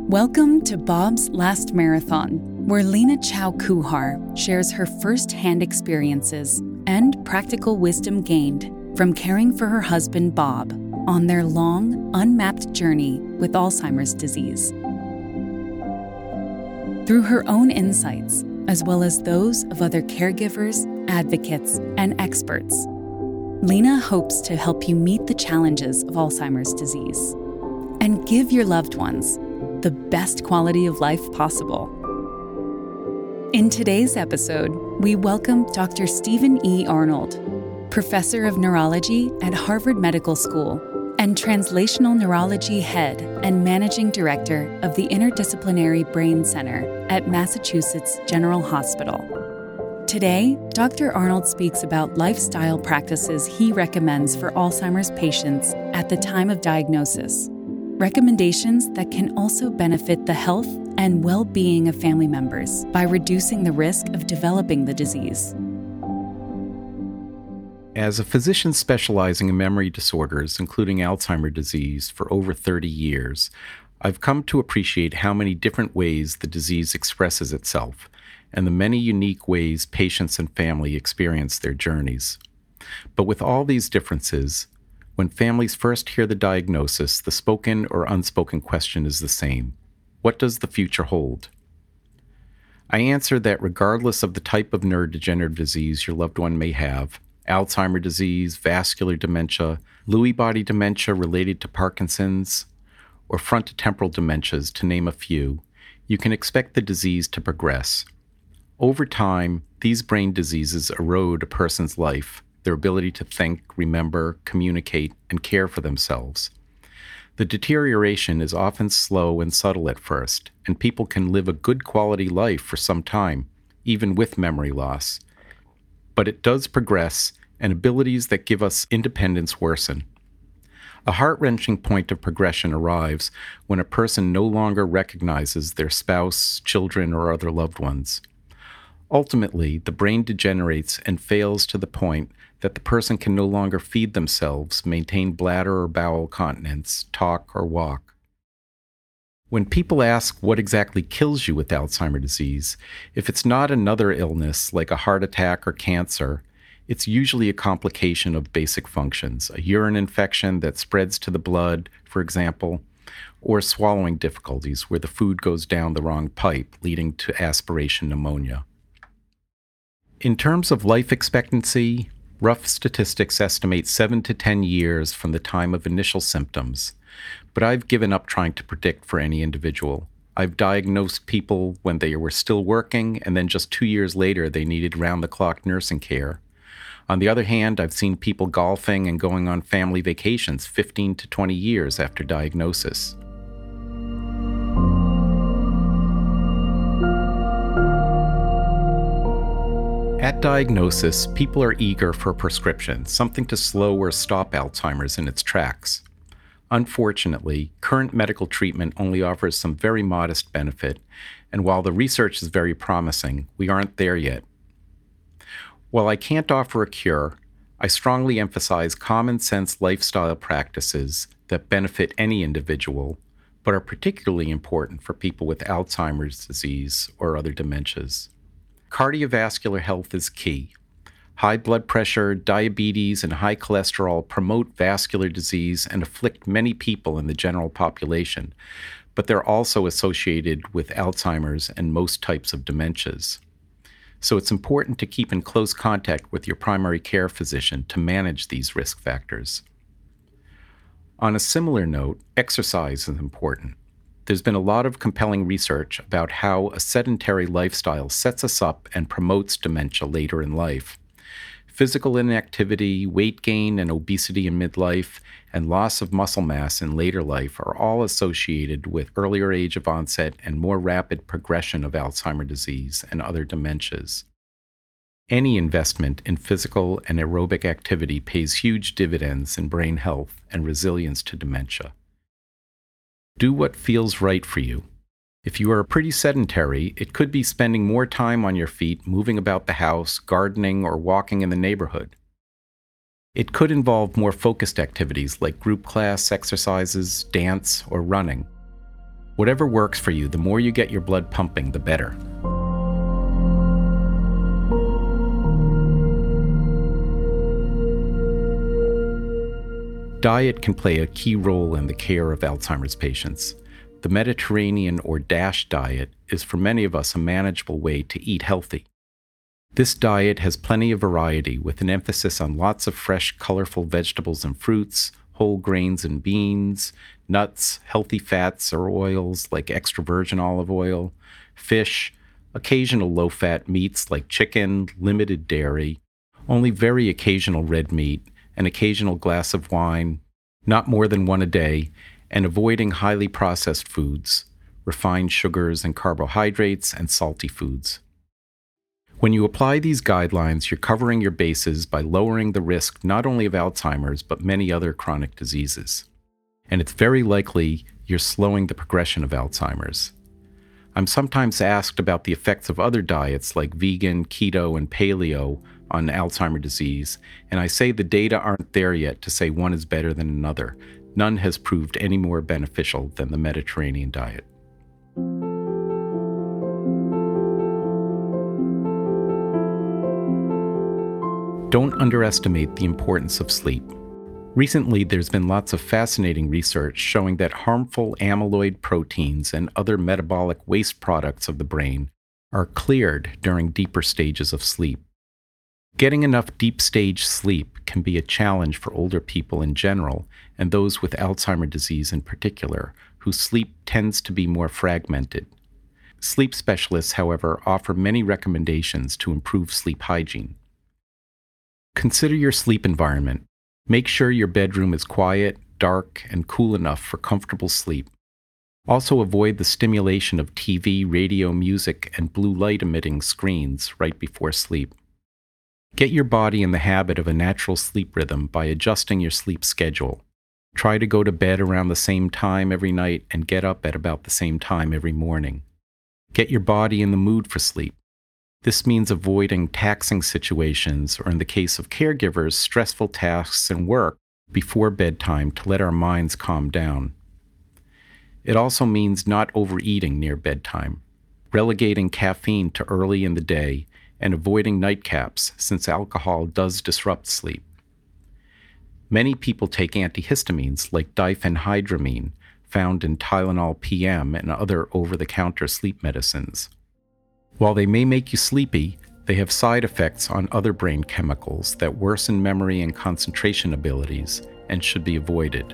Welcome to Bob's Last Marathon, where Lena Chow Kuhar shares her first-hand experiences and practical wisdom gained from caring for her husband Bob on their long, unmapped journey with Alzheimer's disease. Through her own insights, as well as those of other caregivers, advocates, and experts, Lena hopes to help you meet the challenges of Alzheimer's disease and give your loved ones the best quality of life possible. In today's episode, we welcome Dr. Stephen E. Arnold, professor of neurology at Harvard Medical School and translational neurology head and managing director of the Interdisciplinary Brain Center at Massachusetts General Hospital. Today, Dr. Arnold speaks about lifestyle practices he recommends for Alzheimer's patients at the time of diagnosis, recommendations that can also benefit the health and well-being of family members by reducing the risk of developing the disease. As a physician specializing in memory disorders, including Alzheimer's disease, for over 30 years, I've come to appreciate how many different ways the disease expresses itself and the many unique ways patients and family experience their journeys. But with all these differences, when families first hear the diagnosis, the spoken or unspoken question is the same. What does the future hold? I answer that regardless of the type of neurodegenerative disease your loved one may have, Alzheimer's disease, vascular dementia, Lewy body dementia related to Parkinson's, or frontotemporal dementias, to name a few, you can expect the disease to progress. Over time, these brain diseases erode a person's life, their ability to think, remember, communicate, and care for themselves. The deterioration is often slow and subtle at first, and people can live a good quality life for some time, even with memory loss. But it does progress, and abilities that give us independence worsen. A heart-wrenching point of progression arrives when a person no longer recognizes their spouse, children, or other loved ones. Ultimately, the brain degenerates and fails to the point that the person can no longer feed themselves, maintain bladder or bowel continence, talk or walk. When people ask what exactly kills you with Alzheimer's disease, if it's not another illness like a heart attack or cancer, it's usually a complication of basic functions, a urine infection that spreads to the blood, for example, or swallowing difficulties where the food goes down the wrong pipe, leading to aspiration pneumonia. In terms of life expectancy, rough statistics estimate 7 to 10 years from the time of initial symptoms, but I've given up trying to predict for any individual. I've diagnosed people when they were still working, and then just 2 years later they needed round-the-clock nursing care. On the other hand, I've seen people golfing and going on family vacations 15 to 20 years after diagnosis. At diagnosis, people are eager for a prescription, something to slow or stop Alzheimer's in its tracks. Unfortunately, current medical treatment only offers some very modest benefit, and while the research is very promising, we aren't there yet. While I can't offer a cure, I strongly emphasize common sense lifestyle practices that benefit any individual, but are particularly important for people with Alzheimer's disease or other dementias. Cardiovascular health is key. High blood pressure, diabetes, and high cholesterol promote vascular disease and afflict many people in the general population, but they're also associated with Alzheimer's and most types of dementias. So it's important to keep in close contact with your primary care physician to manage these risk factors. On a similar note, exercise is important. There's been a lot of compelling research about how a sedentary lifestyle sets us up and promotes dementia later in life. Physical inactivity, weight gain and obesity in midlife, and loss of muscle mass in later life are all associated with earlier age of onset and more rapid progression of Alzheimer's disease and other dementias. Any investment in physical and aerobic activity pays huge dividends in brain health and resilience to dementia. Do what feels right for you. If you are pretty sedentary, it could be spending more time on your feet, moving about the house, gardening, or walking in the neighborhood. It could involve more focused activities like group class exercises, dance, or running. Whatever works for you, the more you get your blood pumping, the better. Diet can play a key role in the care of Alzheimer's patients. The Mediterranean or DASH diet is for many of us a manageable way to eat healthy. This diet has plenty of variety with an emphasis on lots of fresh, colorful vegetables and fruits, whole grains and beans, nuts, healthy fats or oils like extra virgin olive oil, fish, occasional low-fat meats like chicken, limited dairy, only very occasional red meat, an occasional glass of wine, not more than one a day, and avoiding highly processed foods, refined sugars and carbohydrates, and salty foods. When you apply these guidelines, you're covering your bases by lowering the risk not only of Alzheimer's, but many other chronic diseases. And it's very likely you're slowing the progression of Alzheimer's. I'm sometimes asked about the effects of other diets like vegan, keto, and paleo on Alzheimer's disease, and I say the data aren't there yet to say one is better than another. None has proved any more beneficial than the Mediterranean diet. Don't underestimate the importance of sleep. Recently, there's been lots of fascinating research showing that harmful amyloid proteins and other metabolic waste products of the brain are cleared during deeper stages of sleep. Getting enough deep stage sleep can be a challenge for older people in general and those with Alzheimer's disease in particular, whose sleep tends to be more fragmented. Sleep specialists, however, offer many recommendations to improve sleep hygiene. Consider your sleep environment. Make sure your bedroom is quiet, dark, and cool enough for comfortable sleep. Also avoid the stimulation of TV, radio, music, and blue light emitting screens right before sleep. Get your body in the habit of a natural sleep rhythm by adjusting your sleep schedule. Try to go to bed around the same time every night and get up at about the same time every morning. Get your body in the mood for sleep. This means avoiding taxing situations, or in the case of caregivers, stressful tasks and work before bedtime to let our minds calm down. It also means not overeating near bedtime, relegating caffeine to early in the day, and avoiding nightcaps since alcohol does disrupt sleep. Many people take antihistamines like diphenhydramine, found in Tylenol PM and other over-the-counter sleep medicines. While they may make you sleepy, they have side effects on other brain chemicals that worsen memory and concentration abilities and should be avoided.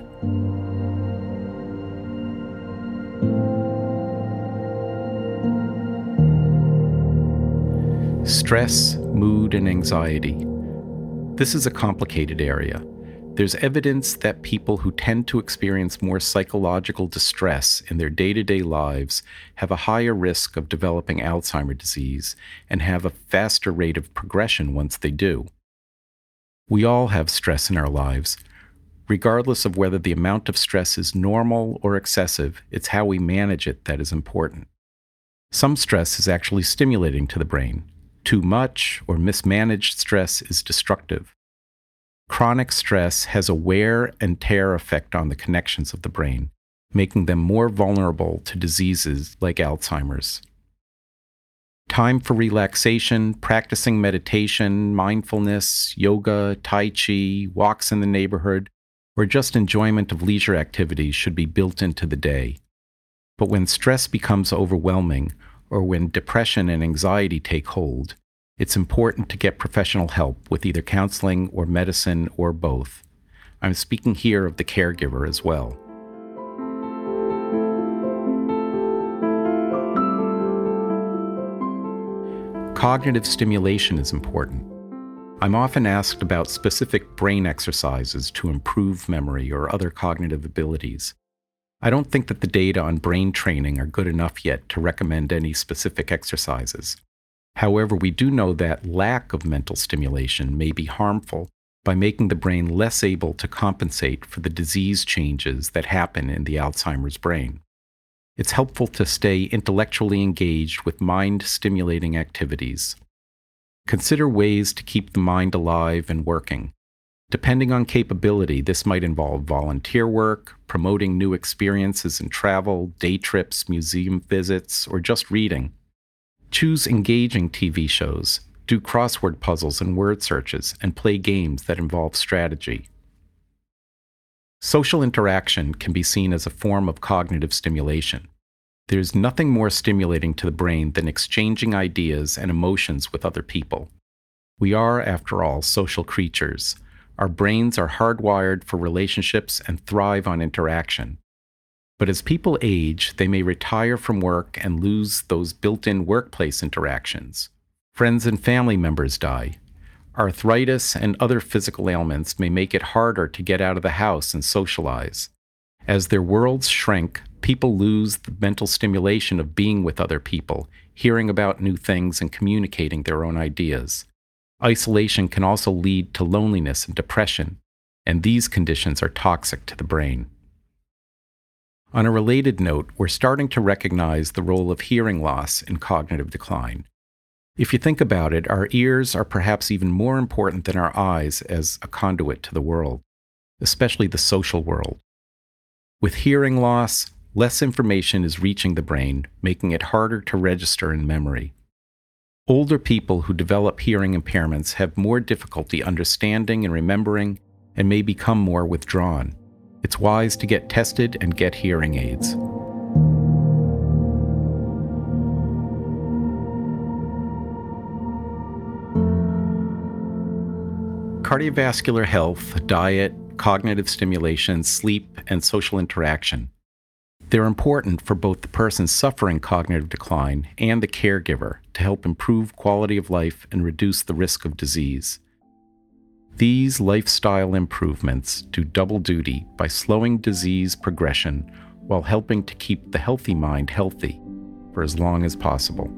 Stress, mood, and anxiety. This is a complicated area. There's evidence that people who tend to experience more psychological distress in their day-to-day lives have a higher risk of developing Alzheimer's disease and have a faster rate of progression once they do. We all have stress in our lives. Regardless of whether the amount of stress is normal or excessive, it's how we manage it that is important. Some stress is actually stimulating to the brain. Too much or mismanaged stress is destructive. Chronic stress has a wear and tear effect on the connections of the brain, making them more vulnerable to diseases like Alzheimer's. Time for relaxation, practicing meditation, mindfulness, yoga, tai chi, walks in the neighborhood, or just enjoyment of leisure activities should be built into the day. But when stress becomes overwhelming, or when depression and anxiety take hold, it's important to get professional help with either counseling or medicine or both. I'm speaking here of the caregiver as well. Cognitive stimulation is important. I'm often asked about specific brain exercises to improve memory or other cognitive abilities. I don't think that the data on brain training are good enough yet to recommend any specific exercises. However, we do know that lack of mental stimulation may be harmful by making the brain less able to compensate for the disease changes that happen in the Alzheimer's brain. It's helpful to stay intellectually engaged with mind-stimulating activities. Consider ways to keep the mind alive and working. Depending on capability, this might involve volunteer work, promoting new experiences in travel, day trips, museum visits, or just reading. Choose engaging TV shows, do crossword puzzles and word searches, and play games that involve strategy. Social interaction can be seen as a form of cognitive stimulation. There's nothing more stimulating to the brain than exchanging ideas and emotions with other people. We are, after all, social creatures. Our brains are hardwired for relationships and thrive on interaction. But as people age, they may retire from work and lose those built-in workplace interactions. Friends and family members die. Arthritis and other physical ailments may make it harder to get out of the house and socialize. As their worlds shrink, people lose the mental stimulation of being with other people, hearing about new things, and communicating their own ideas. Isolation can also lead to loneliness and depression, and these conditions are toxic to the brain. On a related note, we're starting to recognize the role of hearing loss in cognitive decline. If you think about it, our ears are perhaps even more important than our eyes as a conduit to the world, especially the social world. With hearing loss, less information is reaching the brain, making it harder to register in memory. Older people who develop hearing impairments have more difficulty understanding and remembering and may become more withdrawn. It's wise to get tested and get hearing aids. Cardiovascular health, diet, cognitive stimulation, sleep, and social interaction. They're important for both the person suffering cognitive decline and the caregiver to help improve quality of life and reduce the risk of disease. These lifestyle improvements do double duty by slowing disease progression while helping to keep the healthy mind healthy for as long as possible.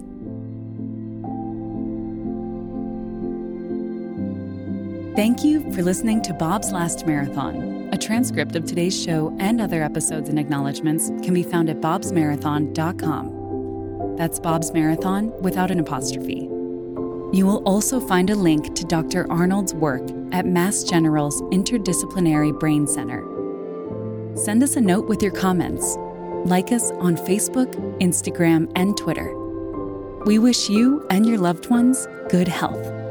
Thank you for listening to Bob's Last Marathon. A transcript of today's show and other episodes and acknowledgments can be found at bobsmarathon.com. That's Bob's Marathon without an apostrophe. You will also find a link to Dr. Arnold's work at Mass General's Interdisciplinary Brain Center. Send us a note with your comments. Like us on Facebook, Instagram, and Twitter. We wish you and your loved ones good health.